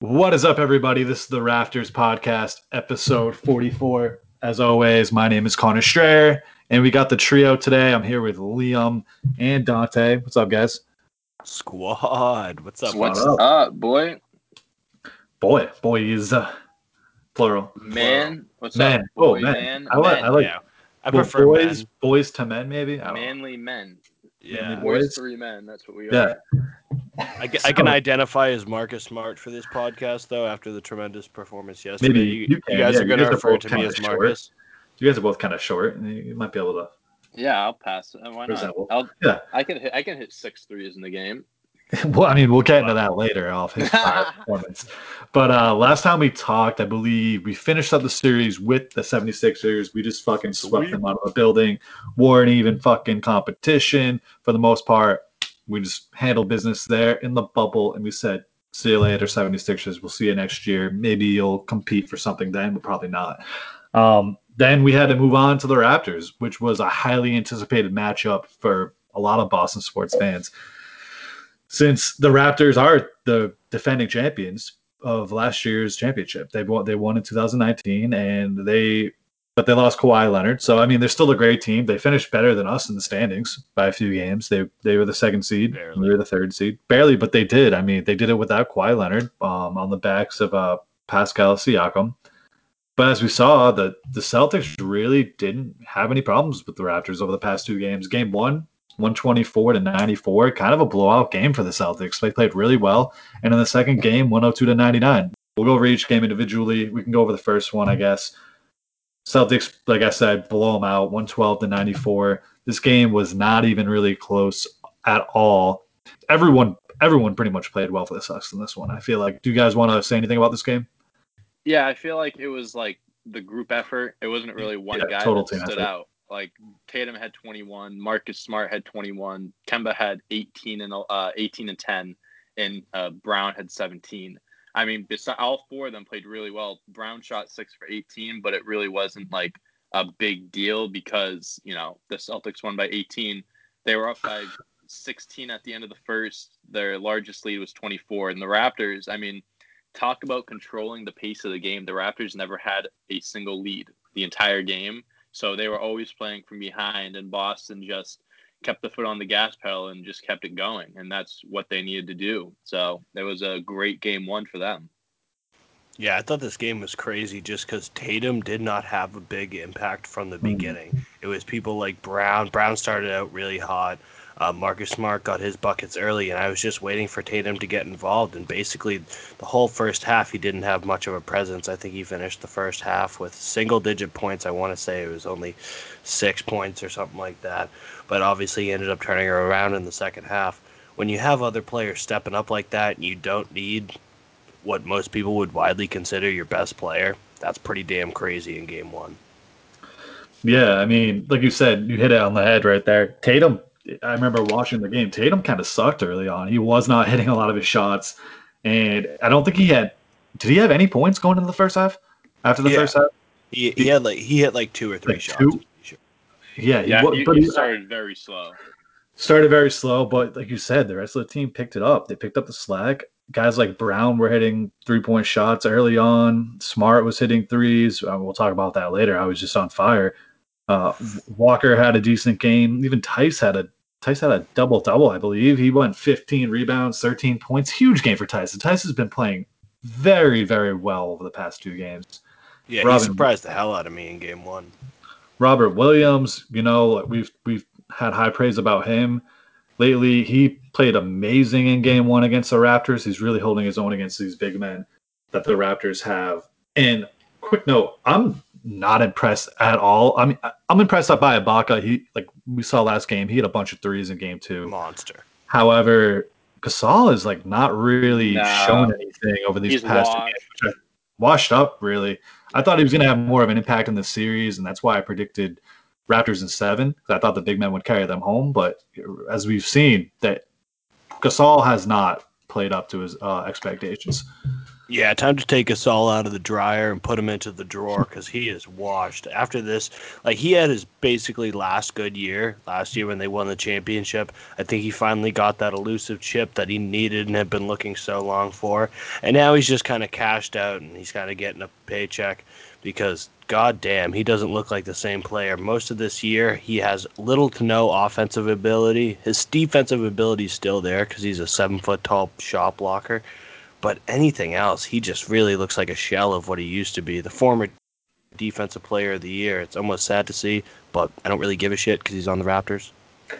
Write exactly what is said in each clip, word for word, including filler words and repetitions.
What is up, everybody? This is the Rafters Podcast, episode forty-four. As always, my name is Connor Strayer, and we got the trio today. I'm here with Liam and Dante. What's up, guys? Squad. What's up? What's up? up, boy? Boy, boys, uh, plural. Man, what's Men. up, boy? Oh, men. Man, I like. men. I like. Yeah, I well, prefer boys, men. boys to men, maybe. I don't know. Manly men. Yeah, Manly Boys, boys. three men. That's what we Yeah. are. I, ca- I can identify as Marcus Smart for this podcast, though, after the tremendous performance yesterday. Maybe you, you can, guys yeah, are you going to guys are refer both to me kinda as short. Marcus. You guys are both kind of short, and you might be able to. Yeah, I'll pass. Uh, Why not? Resemble. I'll, Yeah. I can hit. I can hit six threes in the game. Well, I mean, we'll get into Wow. that later off his fire performance. But uh, last time we talked, I believe we finished up the series with the seventy-sixers. We just fucking swept Sweet. them out of the building. Weren't even fucking competition for the most part. We just handled business there in the bubble, and we said, see you later, seventy-sixers. We'll see you next year. Maybe you'll compete for something then, but probably not. Um, then we had to move on to the Raptors, which was a highly anticipated matchup for a lot of Boston sports fans. Since the Raptors are the defending champions of last year's championship, they won. They won in two thousand nineteen, and they but they lost Kawhi Leonard. So I mean, they're still a great team. They finished better than us in the standings by a few games. They they were the second seed. Barely. We were the third seed, barely, but they did. I mean, they did it without Kawhi Leonard um, on the backs of uh, Pascal Siakam. But as we saw, the the Celtics really didn't have any problems with the Raptors over the past two games. Game one, one twenty-four to ninety-four, kind of a blowout game for the Celtics. They played really well. And in the second game, one oh two to ninety-nine. We'll go over each game individually. We can go over the first one, I guess. Celtics, like I said, blow them out, one twelve to ninety-four. This game was not even really close at all. Everyone everyone pretty much played well for the Celtics in this one. I feel like. Do you guys want to say anything about this game? Yeah, I feel like it was like the group effort. It wasn't really one Yeah, guy total that team stood effort. out. Like Tatum had twenty-one, Marcus Smart had twenty-one, Kemba had eighteen and uh, eighteen and ten, and uh, Brown had seventeen. I mean, besides, all four of them played really well. Brown shot six for eighteen, but it really wasn't like a big deal because you know the Celtics won by eighteen. They were up by sixteen at the end of the first. Their largest lead was twenty-four, and the Raptors. I mean. Talk about controlling the pace of the game. The Raptors never had a single lead the entire game. So they were always playing from behind, and Boston just kept the foot on the gas pedal and just kept it going. And that's what they needed to do. So it was a great game one for them. Yeah, I thought this game was crazy just because Tatum did not have a big impact from the beginning. It was people like Brown. Brown started out really hot. Uh, Marcus Smart got his buckets early, and I was just waiting for Tatum to get involved. And basically, the whole first half, he didn't have much of a presence. I think he finished the first half with single-digit points. I want to say it was only six points or something like that. But obviously, he ended up turning it around in the second half. When you have other players stepping up like that, and you don't need what most people would widely consider your best player, that's pretty damn crazy in game one. Yeah, I mean, like you said, you hit it on the head right there. Tatum, I remember watching the game. Tatum kind of sucked early on. He was not hitting a lot of his shots, and I don't think he had. Did he have any points going into the first half? After the Yeah. first half, He, he had like he hit like two or three Like shots. two? yeah, he, Yeah, wa- he, but he he started very slow. started very slow. But like you said, the rest of the team picked it up. They picked up the slack. Guys like Brown were hitting three point shots early on. Smart was hitting threes. Uh, we'll talk about that later. I was just on fire. Uh, Walker had a decent game. Even Tice had a Tice had a double double, I believe. He went fifteen rebounds, thirteen points. Huge game for Tice. And Tice has been playing very, very well over the past two games. Yeah, he Robin, surprised the hell out of me in game one. Robert Williams, you know, we've we've had high praise about him lately. He played amazing in game one against the Raptors. He's really holding his own against these big men that the Raptors have. And quick note, I'm not impressed at all. I mean, I'm impressed by Ibaka. He like we saw last game, he had a bunch of threes in game two. Monster. However, Gasol is like not really No. shown anything over these He's past two washed. games. Which I, washed up, really. I thought he was going to have more of an impact in the series, and that's why I predicted Raptors in seven. Because I thought the big men would carry them home. But as we've seen, that Gasol has not played up to his uh, expectations. Yeah, time to take us all out of the dryer and put him into the drawer because he is washed. After this, like he had his basically last good year, last year when they won the championship. I think he finally got that elusive chip that he needed and had been looking so long for. And now he's just kind of cashed out and he's kind of getting a paycheck because, goddamn, he doesn't look like the same player. Most of this year, he has little to no offensive ability. His defensive ability is still there because he's a seven foot tall shot blocker. But anything else, he just really looks like a shell of what he used to be. The former defensive player of the year. It's almost sad to see, but I don't really give a shit because he's on the Raptors.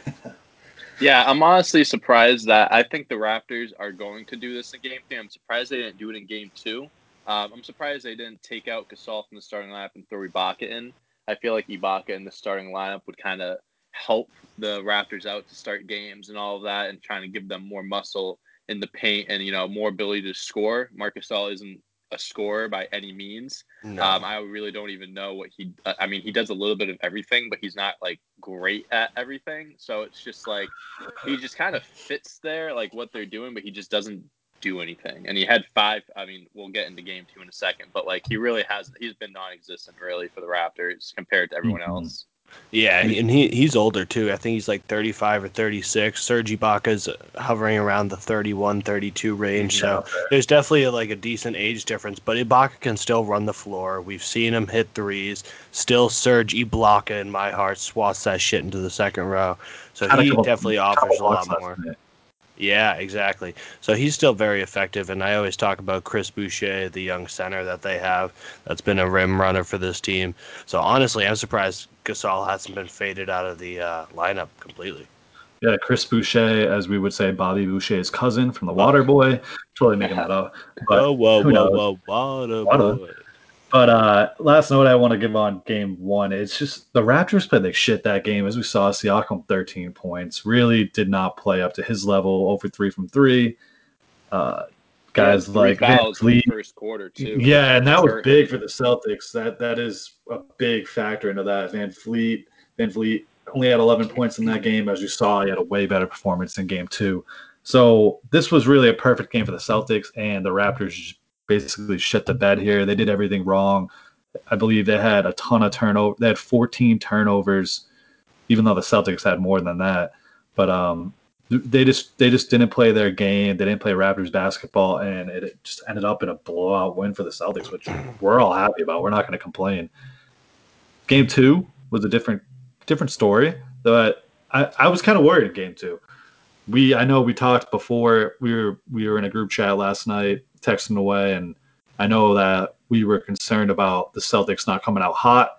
Yeah, I'm honestly surprised that I think the Raptors are going to do this in game three. I'm surprised they didn't do it in game two. Um, I'm surprised they didn't take out Gasol from the starting lineup and throw Ibaka in. I feel like Ibaka in the starting lineup would kind of help the Raptors out to start games and all of that and trying to give them more muscle in the paint and, you know, more ability to score. Marc Gasol isn't a scorer by any means. No. Um, I really don't even know what he – I mean, he does a little bit of everything, but he's not, like, great at everything. So it's just, like, he just kind of fits there, like, what they're doing, but he just doesn't do anything. And he had five – I mean, we'll get into game two in a second, but, like, he really hasn't – he's been non-existent, really, for the Raptors compared to everyone Mhm. else. Yeah, and he he's older too. I think he's like thirty-five or thirty-six. Serge Ibaka's hovering around the thirty-one, thirty-two range. So there's definitely a, like a decent age difference, but Ibaka can still run the floor. We've seen him hit threes. Still Serge Ibaka in my heart swats that shit into the second row. So Had a he couple- definitely couple offers a lot blocks last more. night. Yeah, exactly. So he's still very effective, and I always talk about Chris Boucher, the young center that they have that's been a rim runner for this team. So honestly, I'm surprised Gasol hasn't been faded out of the uh, lineup completely. Yeah, Chris Boucher, as we would say, Bobby Boucher's cousin from the Water Boy. Totally making that up. But Whoa, whoa, who whoa, knows? whoa, water Water. boy. But uh, last note I want to give on game one. It's just the Raptors played like shit that game. As we saw, Siakam thirteen points. Really did not play up to his level. Over three from three. Uh, He had guys three like Van fouls in the Fleet. first quarter, too. Yeah, and He was that was hurt. big for the Celtics. That that is a big factor into that. Van Fleet, Van Fleet only had eleven points in that game. As you saw, he had a way better performance in game two. So this was really a perfect game for the Celtics, and the Raptors just basically shit the bed here. They did everything wrong. I believe they had a ton of turnover. They had fourteen turnovers, even though the Celtics had more than that. But um, they just they just didn't play their game. They didn't play Raptors basketball, and it just ended up in a blowout win for the Celtics, which we're all happy about. We're not going to complain. Game two was a different different story, but I, I was kind of worried in game two. We I know we talked before. We were we were in a group chat last night, texting away, and I know that we were concerned about the Celtics not coming out hot,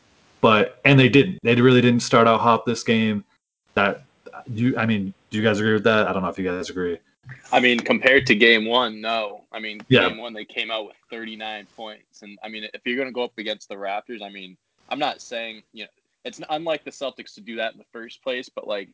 but and they didn't. They really didn't start out hot this game. That you, I mean, do you guys agree with that? I don't know if you guys agree. I mean, compared to game one, no. I mean, Yeah. game one, they came out with thirty-nine points. And, I mean, if you're going to go up against the Raptors, I mean, I'm not saying, you know, it's unlike the Celtics to do that in the first place, but, like,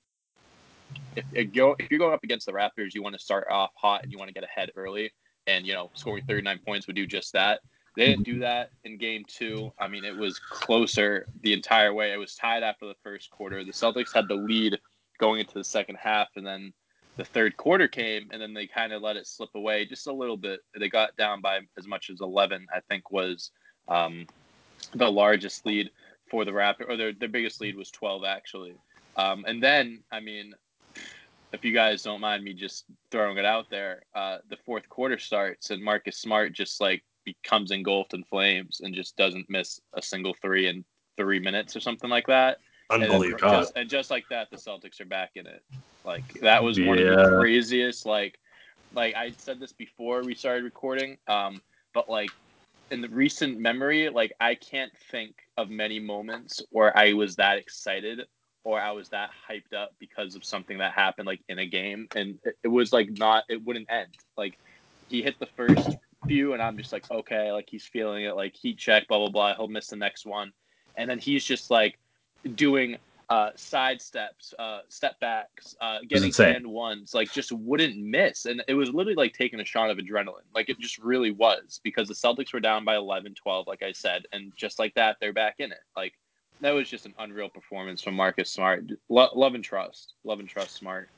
if, if, you're, if you're going up against the Raptors, you want to start off hot and you want to get ahead early. And, you know, scoring thirty-nine points would do just that. They didn't do that in game two. I mean, it was closer the entire way. It was tied after the first quarter. The Celtics had the lead going into the second half, and then the third quarter came, and then they kind of let it slip away just a little bit. They got down by as much as eleven, I think was um, the largest lead for the Raptors, or their, their biggest lead was twelve, actually. Um, and then, I mean, if you guys don't mind me just throwing it out there, uh, the fourth quarter starts, and Marcus Smart just, like, becomes engulfed in flames and just doesn't miss a single three in three minutes or something like that. Unbelievable. And, just, and just like that, the Celtics are back in it. Like, that was one of Yeah. the craziest, like, like I said this before we started recording, um, but, like, in the recent memory, like, I can't think of many moments where I was that excited or I was that hyped up because of something that happened, like, in a game. And it, it was, like, not, it wouldn't end. Like, he hit the first few, and I'm just like, okay, like, he's feeling it, like, heat check, blah, blah, blah. He'll miss the next one. And then he's just, like, doing uh, side steps, uh, step backs, uh, getting insane. and ones, like, just wouldn't miss. And it was literally like taking a shot of adrenaline. Like, it just really was, because the Celtics were down by eleven, twelve, like I said. And just like that, they're back in it. Like, that was just an unreal performance from Marcus Smart. Lo- love and trust. Love and trust Smart.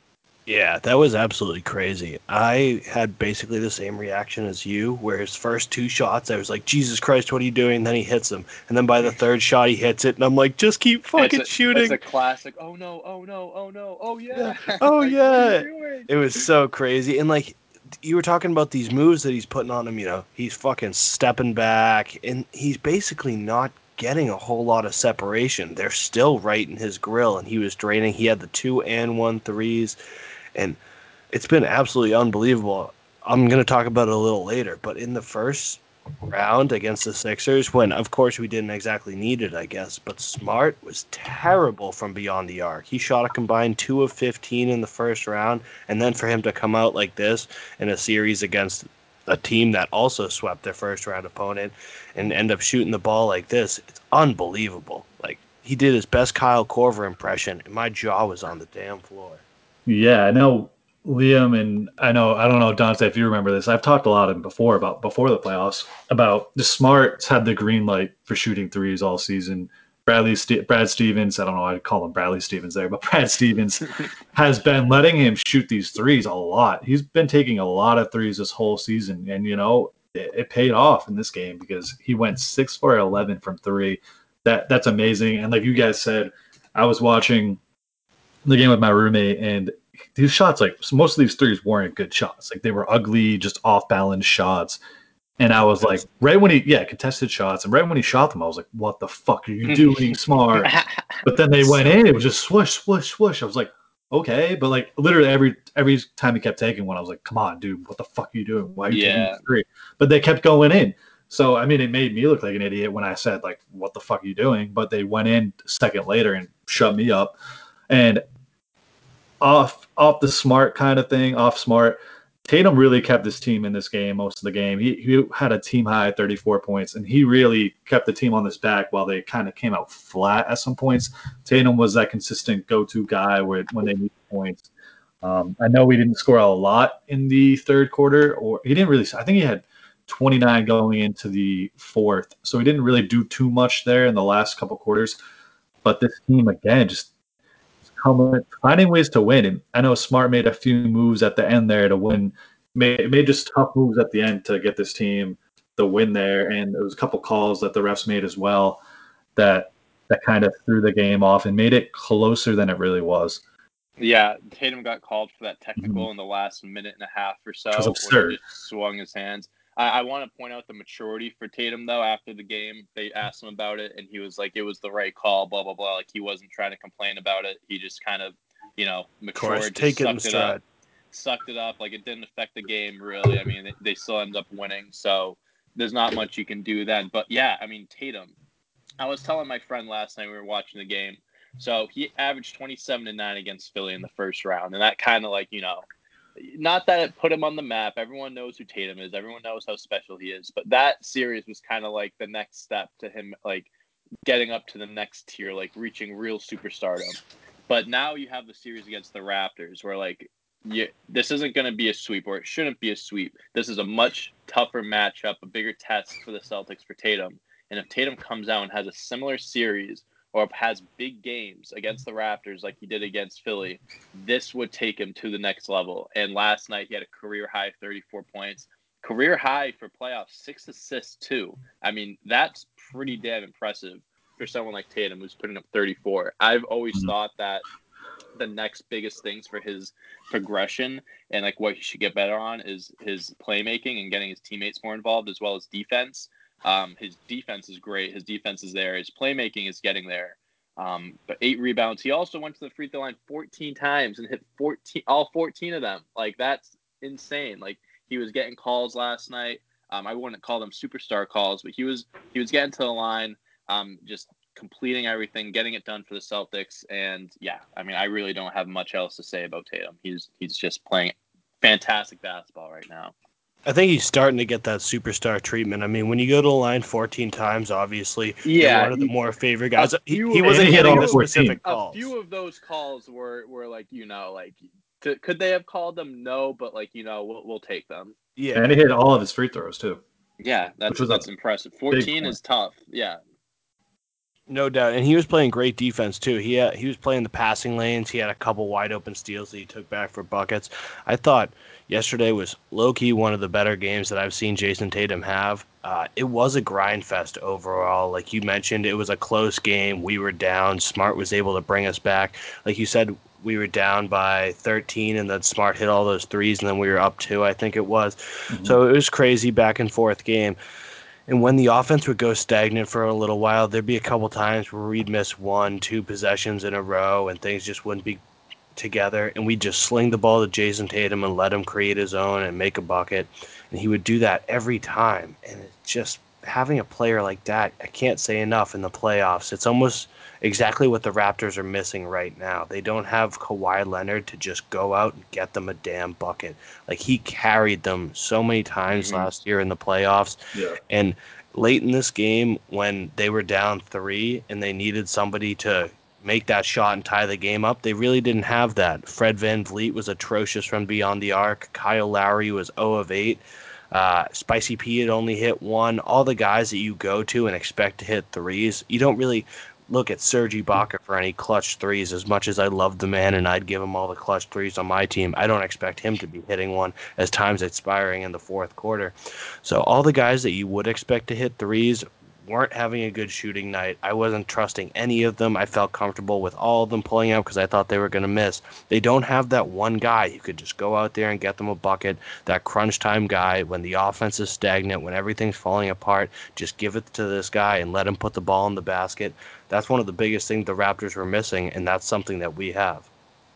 Yeah, that was absolutely crazy. I had basically the same reaction as you, where his first two shots, I was like, Jesus Christ, what are you doing? And then he hits them. And then by the third shot, he hits it, and I'm like, just keep fucking it's a, shooting. It's a classic. Oh no! Oh no! Oh no! Oh yeah! Yeah. Oh, like, yeah. What are you doing? It was so crazy. And, like, you were talking about these moves that he's putting on him, you know, he's fucking stepping back, and he's basically not getting a whole lot of separation. They're still right in his grill, and he was draining. He had the two and one threes, and it's been absolutely unbelievable. I'm going to talk about it a little later, but in the first round against the Sixers, when of course we didn't exactly need it, I guess, but Smart was terrible from beyond the arc. He shot a combined two of fifteen in the first round, and then for him to come out like this in a series against a team that also swept their first round opponent and end up shooting the ball like this, it's unbelievable. Like, he did his best Kyle Korver impression, and my jaw was on the damn floor. Yeah, I know Liam, and I know I don't know Dante if you remember this. I've talked a lot of him before about before the playoffs about the Smarts had the green light for shooting threes all season. Bradley Ste- Brad Stevens, I don't know, I'd call him Bradley Stevens there, but Brad Stevens has been letting him shoot these threes a lot. He's been taking a lot of threes this whole season, and you know it, it paid off in this game because he went six for eleven from three. That that's amazing. And like you guys said, I was watching the game with my roommate, and these shots, like most of these threes, weren't good shots. Like they were ugly, just off balance shots. And I was like, right when he, yeah, contested shots, and right when he shot them, I was like, "What the fuck are you doing, Smart?" But then they went in, it was just swoosh, swoosh, swoosh. I was like, okay, but like literally every every time he kept taking one, I was like, "Come on, dude, what the fuck are you doing? Why are you taking Yeah. this three?" But they kept going in. So I mean, it made me look like an idiot when I said like, "What the fuck are you doing?" But they went in a second later and shut me up. And off off the Smart kind of thing, off Smart. Tatum really kept his team in this game most of the game. He, he had a team high thirty-four points, and he really kept the team on his back while they kind of came out flat at some points. Tatum was that consistent go-to guy where, when they need points. Um, I know we didn't score a lot in the third quarter, or he didn't really. I think he had twenty-nine going into the fourth, so he didn't really do too much there in the last couple quarters. But this team again just coming, finding ways to win. And I know Smart made a few moves at the end there to win. Made, made just tough moves at the end to get this team the win there. And there was a couple calls that the refs made as well that that kind of threw the game off and made it closer than it really was. Yeah, Tatum got called for that technical Mhm. in the last minute and a half or so, Which was where he absurd. just swung his hands. I, I want to point out the maturity for Tatum, though. After the game, they asked him about it, and he was like, "It was the right call." Blah blah blah. Like he wasn't trying to complain about it. He just kind of, you know, Of course, matured, just take it in sucked it up, stride. sucked it up. Like it didn't affect the game really. I mean, they, they still ended up winning, so there's not much you can do then. But yeah, I mean, Tatum. I was telling my friend last night we were watching the game. So he averaged twenty-seven and nine against Philly in the first round, and that kind of like you know, not that it put him on the map. Everyone knows who Tatum is. Everyone knows how special he is. But that series was kind of like the next step to him, like getting up to the next tier, like reaching real superstardom. But now you have the series against the Raptors, where like you, this isn't going to be a sweep, or it shouldn't be a sweep. This is a much tougher matchup, a bigger test for the Celtics for Tatum. And if Tatum comes out and has a similar series or has big games against the Raptors like he did against Philly, this would take him to the next level. And last night he had a career high thirty-four points, career high for playoffs, six assists too. I mean, that's pretty damn impressive for someone like Tatum who's putting up thirty-four. I've always Mhm. thought that the next biggest things for his progression and like what he should get better on is his playmaking and getting his teammates more involved as well as defense. Um, his defense is great. His defense is there. His playmaking is getting there. Um, but eight rebounds. He also went to the free throw line fourteen times and hit fourteen, all fourteen of them. Like that's insane. Like he was getting calls last night. Um, I wouldn't call them superstar calls, but he was he was getting to the line. Um, just completing everything, getting it done for the Celtics, and yeah, I mean, I really don't have much else to say about Tatum. He's he's just playing fantastic basketball right now. I think he's starting to get that superstar treatment. I mean, when you go to the line fourteen times, obviously you're Yeah, one of the more favorite a guys. He, few he of And wasn't he hit getting all the fourteen. specific a calls. few of those calls were were like you know like to, could they have called them? No, but like you know we'll we'll take them. And Yeah. he hit all of his free throws too, Yeah, which that's was a that's impressive. big fourteen point. is tough. Yeah, No doubt, and he was playing great defense too. He had, he was playing the passing lanes. He had a couple wide open steals that he took back for buckets. I thought yesterday was low key one of the better games that I've seen Jason Tatum have. Uh, it was a grind fest overall, like you mentioned. It was a close game. We were down. Smart was able to bring us back. Like you said, we were down by thirteen, and then Smart hit all those threes, and then we were up two. I think it was. Mm-hmm. So it was crazy back and forth game. And when the offense would go stagnant for a little while, there'd be a couple times where we'd miss one, two possessions in a row, and things just wouldn't be together. And we'd just sling the ball to Jason Tatum and let him create his own and make a bucket. And he would do that every time. And it's just having a player like that, I can't say enough in the playoffs. It's almost exactly what the Raptors are missing right now. They don't have Kawhi Leonard to just go out and get them a damn bucket. Like, he carried them so many times Mhm. last year in the playoffs. Yeah. And late in this game, when they were down three and they needed somebody to make that shot and tie the game up, they really didn't have that. Fred VanVleet was atrocious from beyond the arc. Kyle Lowry was zero of eight. Uh, Spicy P had only hit one. All the guys that you go to and expect to hit threes, you don't really look at Serge Ibaka for any clutch threes. As much as I love the man and I'd give him all the clutch threes on my team, I don't expect him to be hitting one as time's expiring in the fourth quarter. So all the guys that you would expect to hit threes weren't having a good shooting night. I wasn't trusting any of them. I felt comfortable with all of them pulling out because I thought they were going to miss. They don't have that one guy who could just go out there and get them a bucket, that crunch time guy when the offense is stagnant, when everything's falling apart. Just give it to this guy and let him put the ball in the basket. That's one of the biggest things the Raptors were missing, and that's something that we have.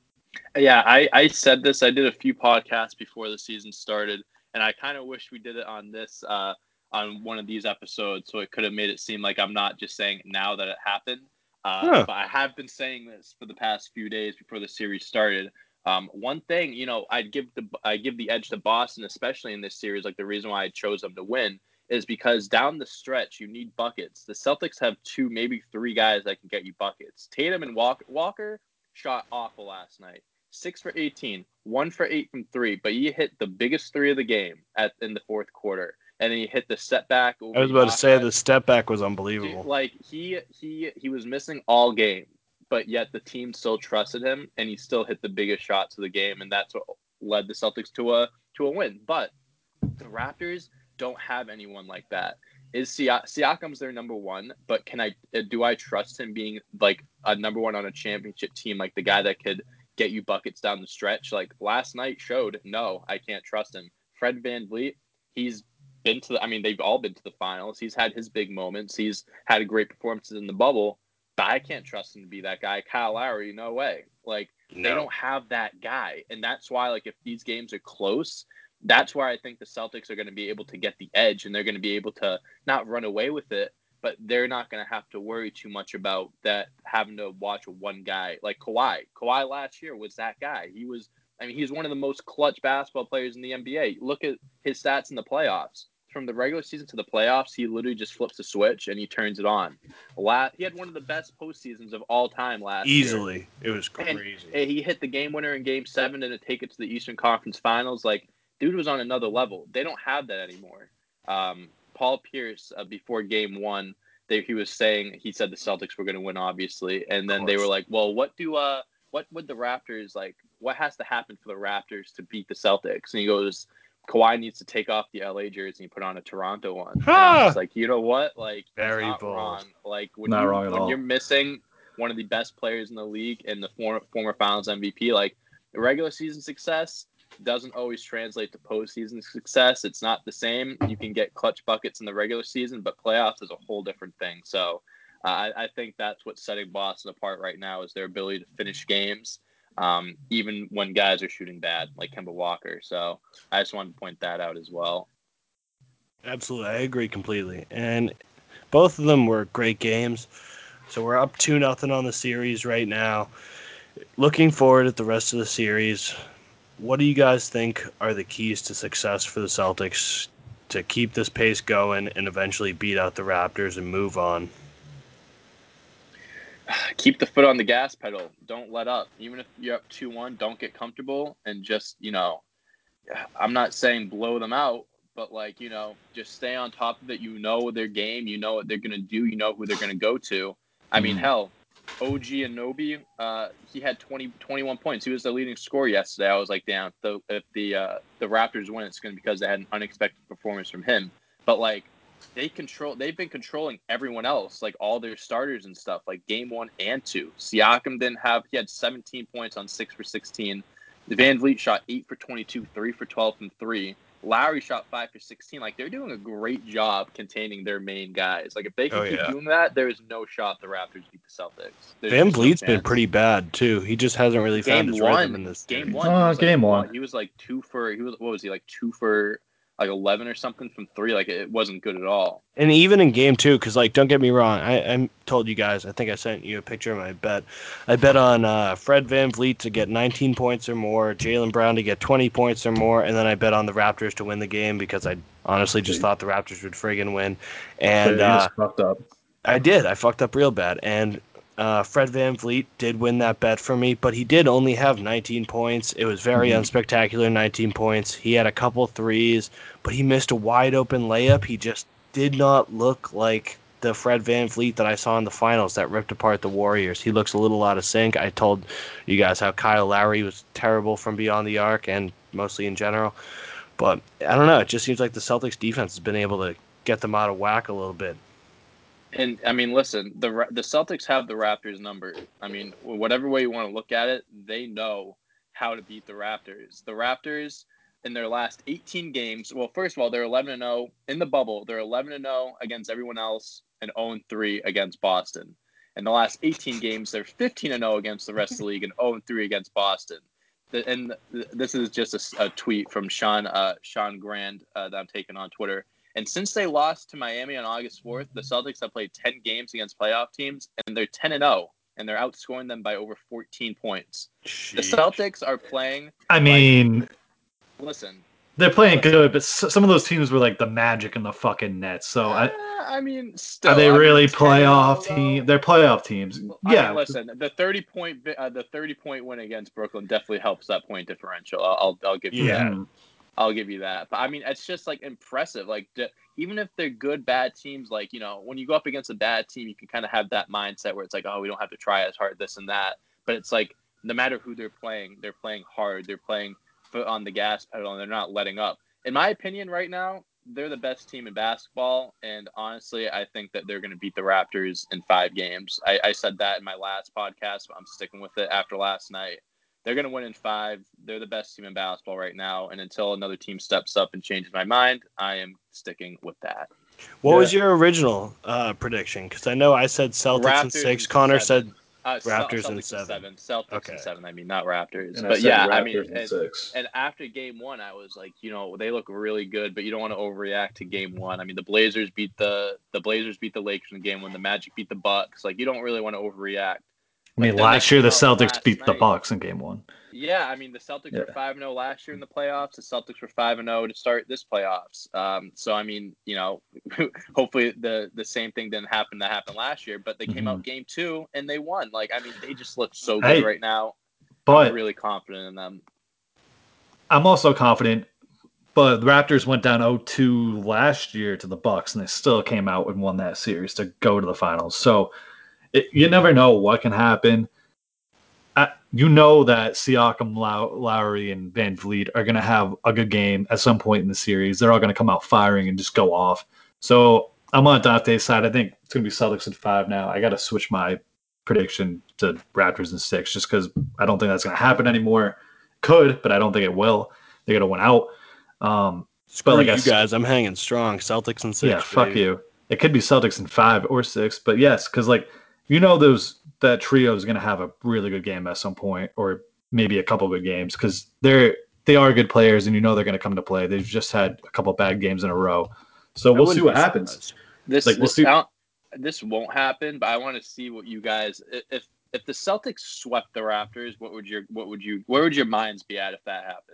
Yeah, I, I said this. I did a few podcasts before the season started, and I kind of wish we did it on this uh, on one of these episodes, so it could have made it seem like I'm not just saying it now that it happened. Uh, Huh. But I have been saying this for the past few days before the series started. Um, one thing, you know, I'd give the I give the edge to Boston, especially in this series. Like, the reason why I chose them to win is because down the stretch you need buckets. The Celtics have two, maybe three guys that can get you buckets. Tatum and Walker, Walker shot awful last night. Six for eighteen, one for eight from three, but he hit the biggest three of the game at in the fourth quarter, and then he hit the setback over I was about to say Ibaka. the step back was Dude, unbelievable. like he he he was missing all game, but yet the team still trusted him, and he still hit the biggest shots of the game, and that's what led the Celtics to a to a win. But the Raptors don't have anyone like that. Is Siak- Siakam's their number one, but can I do I trust him being like a number one on a championship team, like the guy that could get you buckets down the stretch? Like last night showed, no, I can't trust him. Fred VanVleet, he's been to the, I mean, they've all been to the finals. He's had his big moments. He's had great performances in the bubble, but I can't trust him to be that guy. Kyle Lowry, no way. Like, they No. don't have that guy. And that's why, like, if these games are close, that's where I think the Celtics are going to be able to get the edge, and they're going to be able to not run away with it, but they're not going to have to worry too much about that, having to watch one guy like Kawhi. Kawhi last year was that guy. He was, I mean, he's one of the most clutch basketball players in the N B A. Look at his stats in the playoffs. From the regular season to the playoffs, he literally just flips a switch and he turns it on. He had one of the best postseasons of all time last year. Easily. It was And crazy. he hit the game winner in game seven and to take it to the Eastern Conference Finals. Like, dude was on another level. They don't have that anymore. Um, Paul Pierce, uh, before game one, they, he was saying, he said the Celtics were going to win, obviously. And then they were like, well, what do, uh, what would the Raptors, like, what has to happen for the Raptors to beat the Celtics? And he goes, Kawhi needs to take off the L A jersey and put on a Toronto one. And I'm just like, you know what? Like, Very he's not bold. wrong. Like, when Not you wrong at when all. you're missing one of the best players in the league and the former former Finals M V P, like, the regular season success doesn't always translate to postseason success. It's not the same. You can get clutch buckets in the regular season, but playoffs is a whole different thing. So uh, I, I think that's what's setting Boston apart right now is their ability to finish games, um, even when guys are shooting bad, like Kemba Walker. So I just wanted to point that out as well. Absolutely. I agree completely. And both of them were great games. So we're up two nothing on the series right now. Looking forward at the rest of the series, what do you guys think are the keys to success for the Celtics to keep this pace going and eventually beat out the Raptors and move on? Keep the foot on the gas pedal. Don't let up. Even if you're up two one, don't get comfortable and just, you know, I'm not saying blow them out, but, like, you know, just stay on top of it. You know their game. You know what they're going to do. You know who they're going to go to. I mean, Mhm. hell, O G Anunoby, uh, he had twenty, twenty-one points. He was the leading scorer yesterday. I was like, damn, if the if the, uh, the Raptors win, it's going to be because they had an unexpected performance from him. But like, they control. They've been controlling everyone else, like all their starters and stuff. Like game one and two, Siakam didn't have. He had seventeen points on six for sixteen. Van Vliet shot eight for twenty-two, three for twelve from three. Lowry shot five for sixteen. Like, they're doing a great job containing their main guys. Like, if they can Oh, keep yeah. doing that, there is no shot the Raptors beat the Celtics. There's Van just no Vliet's been chance. pretty bad too. He just hasn't really found Game his rhythm one, in this game series. one, he Uh, was like game one. one. He was like two for. He was what was he like two for like eleven or something from three. Like, it wasn't good at all. And even in game two, because, like, don't get me wrong, I, I told you guys, I think I sent you a picture of my bet. I bet on uh, Fred Van Vliet to get nineteen points or more, Jaylen Brown to get twenty points or more, and then I bet on the Raptors to win the game because I honestly just thought the Raptors would friggin' win. And But he uh, just fucked up. I did. I fucked up real bad. And uh, Fred Van Vliet did win that bet for me, but he did only have nineteen points. It was very Mhm. unspectacular, nineteen points. He had a couple threes, but he missed a wide open layup. He just did not look like the Fred Van Vliet that I saw in the finals that ripped apart the Warriors. He looks a little out of sync. I told you guys how Kyle Lowry was terrible from beyond the arc and mostly in general. But I don't know. It just seems like the Celtics defense has been able to get them out of whack a little bit. And I mean, listen, the Ra- the Celtics have the Raptors number. I mean, whatever way you want to look at it, they know how to beat the Raptors. The Raptors in their last eighteen games, well, first of all, they're eleven and oh in the bubble. They're eleven and oh against everyone else and oh and three against Boston. In the last eighteen games, they're fifteen and oh against the rest of the league and oh and three against Boston. The, and th- this is just a, a tweet from Sean uh, Sean Grand uh, that I'm taking on Twitter. And since they lost to Miami on August fourth, the Celtics have played ten games against playoff teams, and they're ten and oh, and they're outscoring them by over fourteen points. Sheesh. The Celtics are playing. I mean, like, listen, they're playing listen. good, but s- some of those teams were like the Magic and the fucking Nets. So I, Uh, I mean, still, are they I really mean, ten and oh, playoff team? though. They're playoff teams. I mean, Yeah, listen, the thirty point uh, the thirty point win against Brooklyn definitely helps that point differential. I'll I'll, I'll give you Yeah. that. Mhm. I'll give you that. But I mean, it's just like impressive. Like, d- even if they're good, bad teams, like, you know, when you go up against a bad team, you can kind of have that mindset where it's like, oh, we don't have to try as hard, this and that. But it's like, no matter who they're playing, they're playing hard. They're playing foot on the gas pedal, and they're not letting up. In my opinion, right now, they're the best team in basketball. And honestly, I think that they're going to beat the Raptors in five games. I, I said that in my last podcast, but I'm sticking with it after last night. They're going to win in five. They're the best team in basketball right now. And until another team steps up and changes my mind, I am sticking with that. What Yeah. was your original uh, prediction? Because I know I said Celtics Raptors and six. in Connor seven. said Uh, Raptors Celtics in in seven. seven. Celtics Okay. in seven. I mean, not Raptors. And I but said yeah, I Raptors mean, in and, six. and after game one, I was like, you know, they look really good, but you don't want to overreact to game one. I mean, the Blazers beat the the Blazers beat the Lakers in game one. The Magic beat the Bucks. Like, you don't really want to overreact. I mean, But then they last year came the out Celtics last beat the night. Bucks in game one. Yeah, I mean, the Celtics Yeah. were five and oh last year in the playoffs. The Celtics were five and oh to start this playoffs. Um, so, I mean, you know, hopefully the, the same thing didn't happen that happened last year, but they came Mhm. out game two and they won. Like, I mean, they just look so good Hey, right now. But I'm really confident in them. I'm also confident. But the Raptors went down oh two last year to the Bucks, and they still came out and won that series to go to the finals. So it, you never know what can happen. I, you know that Siakam, Low, Lowry, and Van Vliet are going to have a good game at some point in the series. They're all going to come out firing and just go off. So I'm on Dante's side. I think it's going to be Celtics in five now. I got to switch my prediction to Raptors in six just because I don't think that's going to happen anymore. Could, but I don't think it will. They got to win out. Um, Screw but like you I s- guys. I'm hanging strong. Celtics and six. yeah, fuck baby. you. It could be Celtics in five or six, but yes, because like you know, those that trio is going to have a really good game at some point, or maybe a couple good games because they're they are good players, and you know they're going to come to play. They've just had a couple bad games in a row, so I we'll see wouldn't what be happens. surprised. This Like we'll this see. I don't- this won't happen, but I want to see what you guys if if the Celtics swept the Raptors, what would your what would you where would your minds be at if that happened?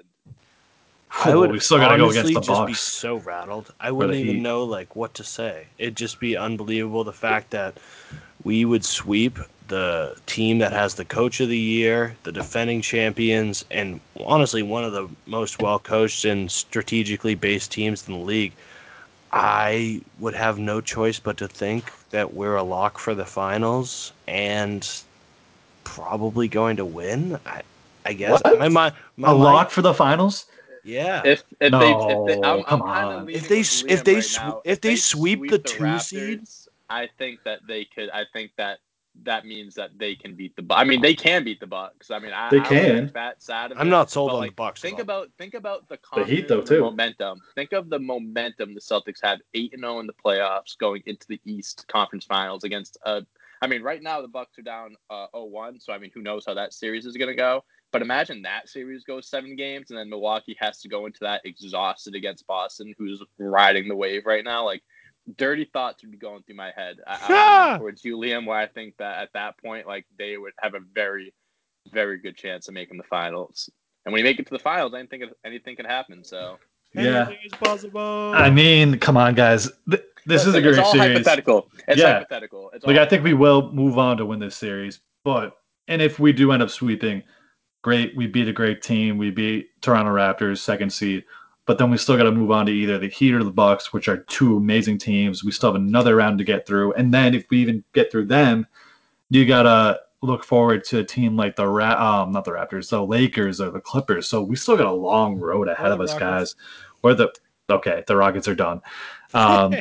I would we still got to go against honestly the just be Bucks. so rattled. I the wouldn't even Heat. know like what to say. It'd just be unbelievable the fact that we would sweep the team that has the coach of the year, the defending champions, and honestly one of the most well coached and strategically based teams in the league. I would have no choice but to think that we're a lock for the finals and probably going to win. I, I guess What? my mind, my A mind, lock for the finals? yeah. If if they if they No, I'm come I'm kind of on. leaning If they with s- if Liam they right sw- now. if If they they sweep the the two seed, Raptors, I think that they could. I think that that means that they can beat the. Bu- I mean, they can beat the Bucks. I mean, I, They I don't can. think fat sad of I'm it. not sold But on the like, Bucks at think all. about think about the The Heat, confidence though, and the too. momentum. Think of the momentum the Celtics had eight and zero in the playoffs going into the East Conference Finals against. Uh, I mean, right now the Bucks are down uh, oh one, so I mean, who knows how that series is going to go? But imagine that series goes seven games, and then Milwaukee has to go into that exhausted against Boston, who's riding the wave right now. Like, dirty thoughts would be going through my head. I, I'm leaning towards you, Liam, where I think that at that point, like, they would have a very, very good chance of making the finals. And when you make it to the finals, I didn't think anything could happen. So, Yeah. Anything is possible. I mean, come on, guys. Th- This is a listen, great it's all series. hypothetical. It's Yeah. hypothetical. It's Like, all I think we will move on to win this series. But, and if we do end up sweeping, great. We beat a great team. We beat Toronto Raptors, second seed. But then we still got to move on to either the Heat or the Bucks, which are two amazing teams. We still have another round to get through. And then if we even get through them, you got to look forward to a team like the Ra- um not the Raptors, the Lakers or the Clippers. So we still got a long road ahead Or of the us, Rockets. guys. Or the okay, the Rockets are done. Um,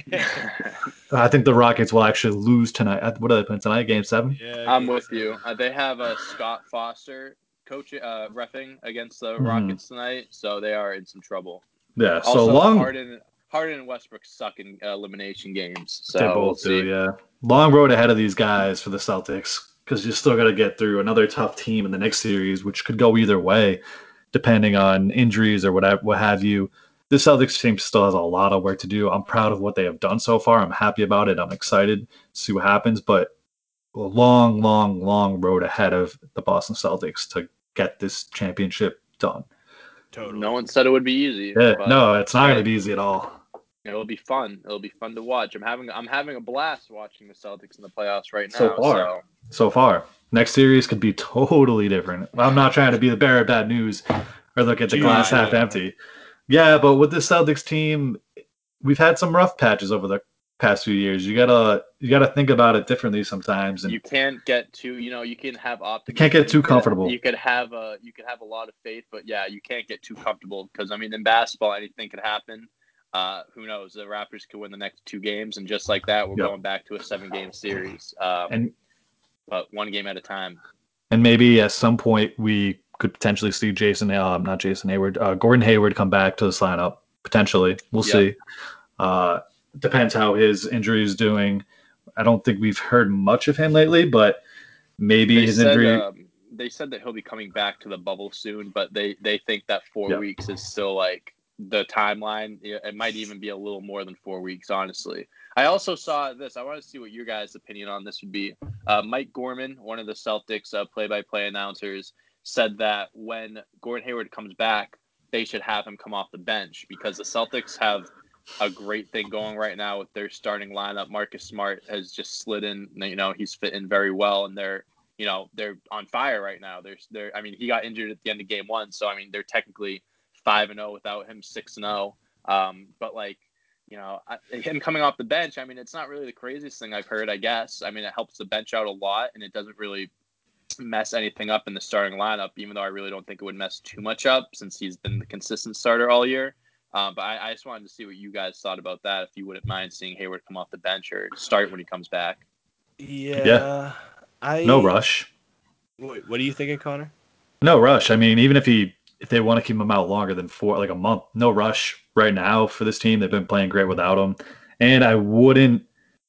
I think the Rockets will actually lose tonight. What are they playing tonight? Game seven. Yeah, I'm game with seven. you. Uh, they have uh, Scott Foster coach uh, reffing against the Mhm. Rockets tonight, so they are in some trouble. Yeah. So Also, long. Harden, Harden and Westbrook suck in uh, elimination games. So They we'll both do. see. Yeah. Long road ahead of these guys for the Celtics because you still got to get through another tough team in the next series, which could go either way, depending on injuries or whatever, what have you. The Celtics team still has a lot of work to do. I'm proud of what they have done so far. I'm happy about it. I'm excited to see what happens, but a long, long, long road ahead of the Boston Celtics to get this championship done. Totally. No one said it would be easy. Yeah, but, no, it's not hey, going to be easy at all. It'll be fun. It'll be fun to watch. I'm having I'm having a blast watching the Celtics in the playoffs right now. So far. So So far. Next series could be totally different. I'm not trying to be the bearer of bad news or look at the Jeez, glass yeah. half empty. Yeah, but with the Celtics team, we've had some rough patches over the past few years. You gotta you gotta think about it differently sometimes. And you can't get too, you know, you can have optimism. can't get too you could, comfortable. You could have a, you could have a lot of faith, but yeah, you can't get too comfortable because I mean, in basketball, anything could happen. Uh, who knows? The Raptors could win the next two games, and just like that, we're Yep. going back to a seven-game series. Um, and but one game at a time. and maybe at some point we could potentially see Jason, uh, not Jason Hayward, uh, Gordon Hayward come back to this lineup. Potentially, we'll Yep. see. Uh, depends how his injury is doing. I don't think we've heard much of him lately, but maybe They his said injury. um, they said that he'll be coming back to the bubble soon, but they they think that four Yep. weeks is still like the timeline. It might even be a little more than four weeks, honestly. I also saw this. I want to see what your guys' opinion on this would be. Uh, Mike Gorman, one of the Celtics uh, play-by-play announcers, said that when Gordon Hayward comes back, they should have him come off the bench because the Celtics have a great thing going right now with their starting lineup. Marcus Smart has just slid in. You know, he's fitting very well, and they're you know they're on fire right now. There's they're I mean he got injured at the end of game one, so I mean they're technically five and zero without him, six and zero. Um, but like you know I, him coming off the bench, I mean it's not really the craziest thing I've heard. I guess I mean it helps the bench out a lot, and it doesn't really mess anything up in the starting lineup. Even though I really don't think it would mess too much up since he's been the consistent starter all year. Um, but I, I just wanted to see what you guys thought about that. If you wouldn't mind seeing Hayward come off the bench or start when he comes back. Yeah. Yeah. I No rush. Wait, what are you thinking, Connor? No rush. I mean, even if he if they want to keep him out longer than four, like a month, no rush right now for this team. They've been playing great without him, and I wouldn't.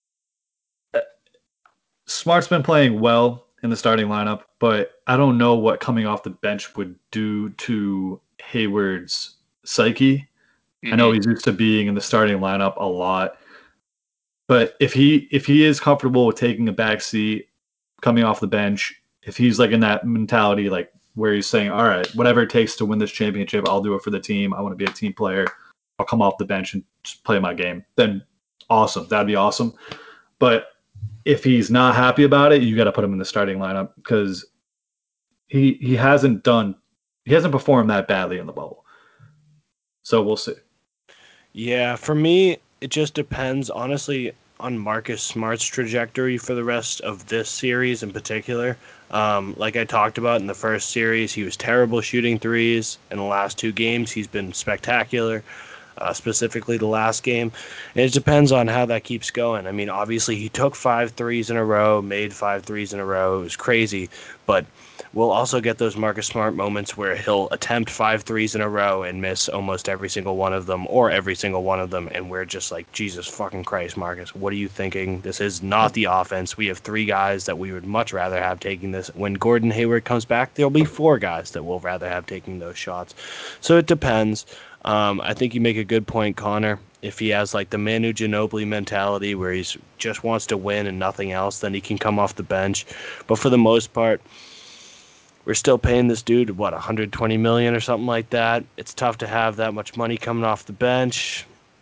Smart's been playing well in the starting lineup, but I don't know what coming off the bench would do to Hayward's psyche. Mm-hmm. I know he's used to being in the starting lineup a lot, but if he if he is comfortable with taking a back seat, coming off the bench, if he's like in that mentality, like where he's saying, "All right, whatever it takes to win this championship, I'll do it for the team. I want to be a team player. I'll come off the bench and just play my game." Then awesome, that'd be awesome. But if he's not happy about it, you got to put him in the starting lineup because he he hasn't done he hasn't performed that badly in the bubble. So we'll see. Yeah, for me, it just depends, honestly, on Marcus Smart's trajectory for the rest of this series in particular. Um, like I talked about in the first series, he was terrible shooting threes. In the last two games, he's been spectacular, uh, specifically the last game. And it depends on how that keeps going. I mean, obviously, he took five threes in a row, made five threes in a row. It was crazy. But we'll also get those Marcus Smart moments where he'll attempt five threes in a row and miss almost every single one of them, or every single one of them, and we're just like, Jesus fucking Christ, Marcus, what are you thinking? This is not the offense. We have three guys that we would much rather have taking this. When Gordon Hayward comes back, there'll be four guys that we'll rather have taking those shots. So it depends. Um, I think you make a good point, Connor. If he has like the Manu Ginobili mentality where he just wants to win and nothing else, then he can come off the bench. But for the most part, we're still paying this dude, what, one hundred twenty million dollars or something like that. It's tough to have that much money coming off the bench.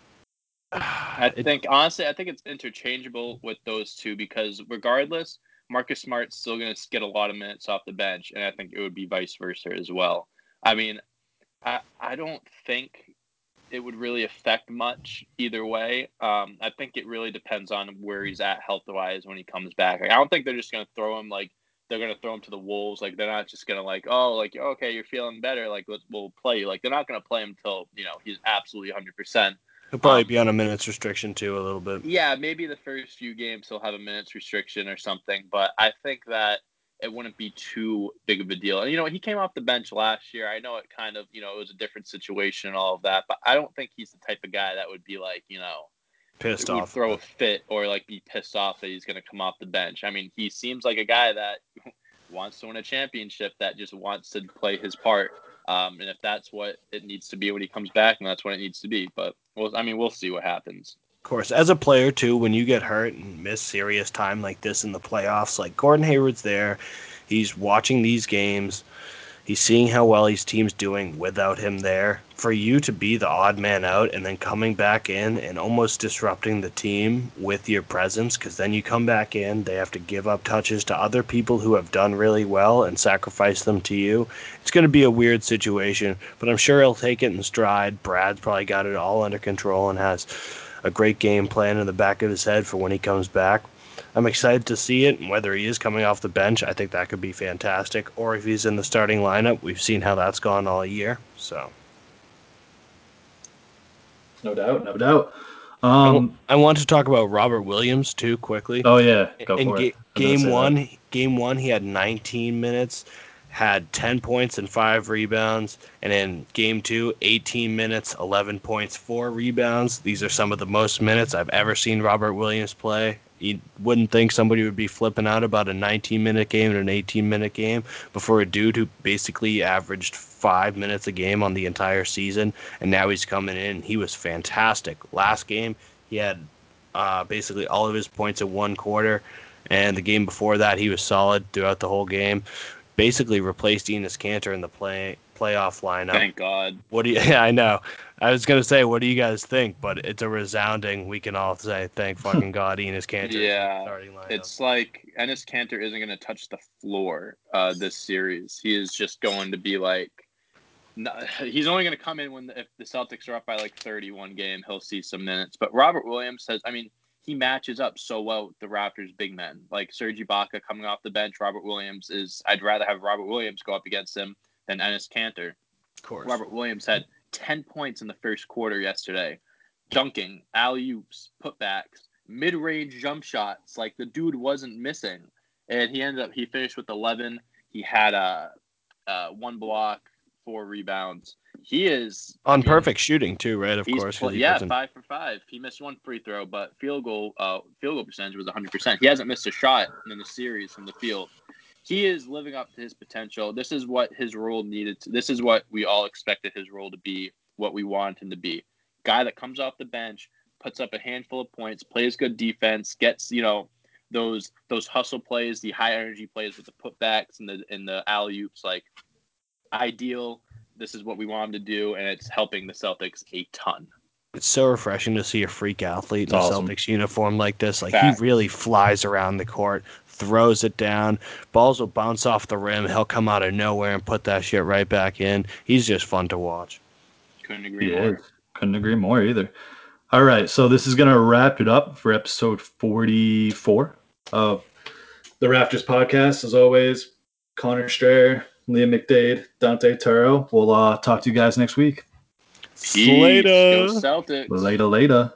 I It, think honestly, I think it's interchangeable with those two because regardless, Marcus Smart's still going to get a lot of minutes off the bench, and I think it would be vice versa as well. I mean, I I don't think it would really affect much either way. Um, I think it really depends on where he's at health wise when he comes back. Like, I don't think they're just going to throw him like they're going to throw him to the wolves. Like they're not just going to like, oh, like okay, you're feeling better. Like let's we'll play you. Like they're not going to play him until you know he's absolutely one hundred percent. he'll probably Um, be on a minutes restriction too, a little bit. yeah, maybe the first few games he'll have a minutes restriction or something, but I think that it wouldn't be too big of a deal. And you know, he came off the bench last year. I know it kind of, you know, it was a different situation and all of that, but I don't think he's the type of guy that would be like, you know, Pissed would off. throw a fit or like be pissed off that he's going to come off the bench. I mean, he seems like a guy that wants to win a championship, that just wants to play his part. Um, and if that's what it needs to be when he comes back, and that's what it needs to be. But well, I mean, we'll see what happens. Of course, as a player too, when you get hurt and miss serious time like this in the playoffs, like Gordon Hayward's there, he's watching these games. He's seeing how well his team's doing without him there. For you to be the odd man out and then coming back in and almost disrupting the team with your presence, because then you come back in, they have to give up touches to other people who have done really well and sacrifice them to you. It's going to be a weird situation, but I'm sure he'll take it in stride. Brad's probably got it all under control and has a great game plan in the back of his head for when he comes back. I'm excited to see it, and whether he is coming off the bench, I think that could be fantastic. Or if he's in the starting lineup, we've seen how that's gone all year. So, No doubt, no doubt. I, w- Um, I want to talk about Robert Williams too quickly. oh yeah, go In for it. ga- I was gonna game say that. one, game one, he had nineteen minutes, had ten points and five rebounds, and in game two, eighteen minutes, eleven points, four rebounds. These are some of the most minutes I've ever seen Robert Williams play. You wouldn't think somebody would be flipping out about a nineteen-minute game and an eighteen-minute game before a dude who basically averaged five minutes a game on the entire season, and now he's coming in. He was fantastic. Last game, he had uh, basically all of his points in one quarter, and the game before that, he was solid throughout the whole game. Basically replaced Enes Kanter in the play playoff lineup. Thank God. What do you? Yeah, I know. I was gonna say, what do you guys think? But it's a resounding. We can all say, thank fucking God, Enes Kanter is in the Yeah, starting lineup. it's like Enes Kanter isn't going to touch the floor uh, this series. He is just going to be like, no, he's only going to come in when the, if the Celtics are up by like thirty-one game, he'll see some minutes. But Robert Williams says, I mean, he matches up so well with the Raptors' big men, like Serge Ibaka coming off the bench. Robert Williams is. I'd rather have Robert Williams go up against him than Enes Kanter. Of course. Robert Williams had ten points in the first quarter yesterday, dunking, alley oops, putbacks, mid range jump shots. Like the dude wasn't missing, and he ended up he finished with eleven. He had a uh, uh, one block, four rebounds. He is On I mean, perfect shooting too, right? Of He's course, pl- because he yeah, doesn't. five for five. He missed one free throw, but field goal uh field goal percentage was one hundred percent. He hasn't missed a shot in the series from the field. He is living up to his potential. This is what his role needed to. This is what we all expected his role to be. What we wanted him to be. Guy that comes off the bench, puts up a handful of points, plays good defense, gets you know those those hustle plays, the high energy plays with the putbacks and the and the alley oops. Like ideal. This is what we want him to do, and it's helping the Celtics a ton. It's so refreshing to see a freak athlete It's in a awesome. Celtics uniform like this. Like Facts. he really flies around the court, throws it down, balls will bounce off the rim. He'll come out of nowhere and put that shit right back in. He's just fun to watch. Couldn't agree He more. is. Couldn't agree more either. All right, so this is gonna wrap it up for episode forty-four of the Raptors podcast. As always, Connor Strayer, Liam McDade, Dante Turo. We'll uh, talk to you guys next week. Peace. Go Later. Celtics. Later, later.